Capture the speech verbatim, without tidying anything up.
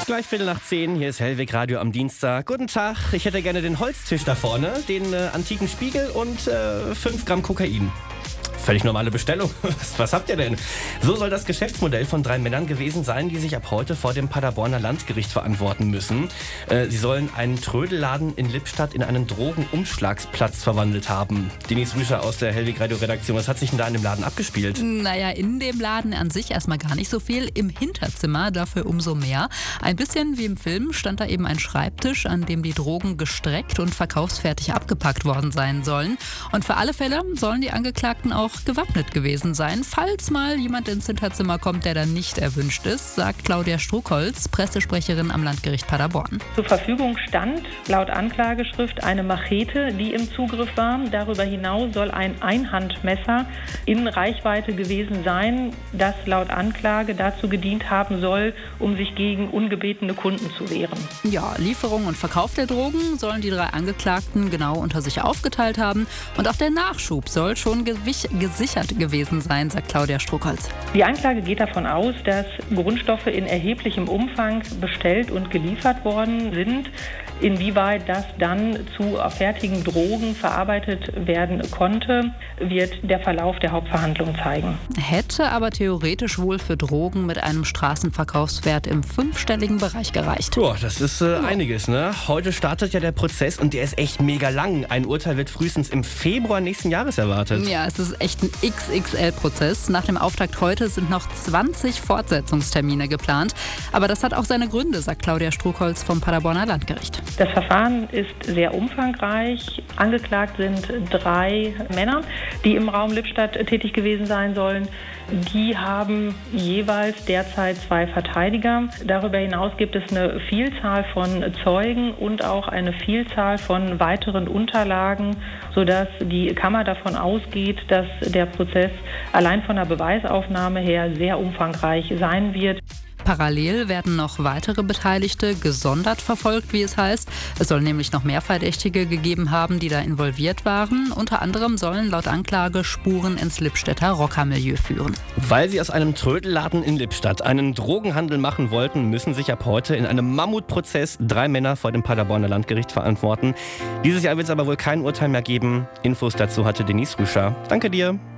Gleich Viertel nach zehn, hier ist Hellweg Radio am Dienstag. Guten Tag, ich hätte gerne den Holztisch da vorne, den äh, antiken Spiegel und äh, fünf Gramm Kokain. Völlig normale Bestellung. Was habt ihr denn? So soll das Geschäftsmodell von drei Männern gewesen sein, die sich ab heute vor dem Paderborner Landgericht verantworten müssen. Äh, sie sollen einen Trödelladen in Lippstadt in einen Drogenumschlagsplatz verwandelt haben. Denise Rüscher aus der Hellweg Radio Redaktion, was hat sich denn da in dem Laden abgespielt? Naja, in dem Laden an sich erstmal gar nicht so viel. Im Hinterzimmer dafür umso mehr. Ein bisschen wie im Film stand da eben ein Schreibtisch, an dem die Drogen gestreckt und verkaufsfertig abgepackt worden sein sollen. Und für alle Fälle sollen die Angeklagten auch gewappnet gewesen sein, falls mal jemand ins Hinterzimmer kommt, der dann nicht erwünscht ist, sagt Claudia Struckholz, Pressesprecherin am Landgericht Paderborn. Zur Verfügung stand laut Anklageschrift eine Machete, die im Zugriff war. Darüber hinaus soll ein Einhandmesser in Reichweite gewesen sein, das laut Anklage dazu gedient haben soll, um sich gegen ungebetene Kunden zu wehren. Ja, Lieferung und Verkauf der Drogen sollen die drei Angeklagten genau unter sich aufgeteilt haben. Und auch der Nachschub soll schon gewich- gesichert gewesen sein, sagt Claudia Struckholz. Die Anklage geht davon aus, dass Grundstoffe in erheblichem Umfang bestellt und geliefert worden sind. Inwieweit das dann zu fertigen Drogen verarbeitet werden konnte, wird der Verlauf der Hauptverhandlung zeigen. Hätte aber theoretisch wohl für Drogen mit einem Straßenverkaufswert im fünfstelligen Bereich gereicht. Boah, das ist äh, einiges, ne? Heute startet ja der Prozess und der ist echt mega lang. Ein Urteil wird frühestens im Februar nächsten Jahres erwartet. Ja, es ist echt ein X X L-Prozess. Nach dem Auftakt heute sind noch zwanzig Fortsetzungstermine geplant. Aber das hat auch seine Gründe, sagt Claudia Struckholz vom Paderborner Landgericht. Das Verfahren ist sehr umfangreich. Angeklagt sind drei Männer, die im Raum Lippstadt tätig gewesen sein sollen. Die haben jeweils derzeit zwei Verteidiger. Darüber hinaus gibt es eine Vielzahl von Zeugen und auch eine Vielzahl von weiteren Unterlagen, sodass die Kammer davon ausgeht, dass der Prozess allein von der Beweisaufnahme her sehr umfangreich sein wird. Parallel werden noch weitere Beteiligte gesondert verfolgt, wie es heißt. Es soll nämlich noch mehr Verdächtige gegeben haben, die da involviert waren. Unter anderem sollen laut Anklage Spuren ins Lippstädter Rockermilieu führen. Weil sie aus einem Trödelladen in Lippstadt einen Drogenhandel machen wollten, müssen sich ab heute in einem Mammutprozess drei Männer vor dem Paderborner Landgericht verantworten. Dieses Jahr wird es aber wohl kein Urteil mehr geben. Infos dazu hatte Denise Rüscher. Danke dir.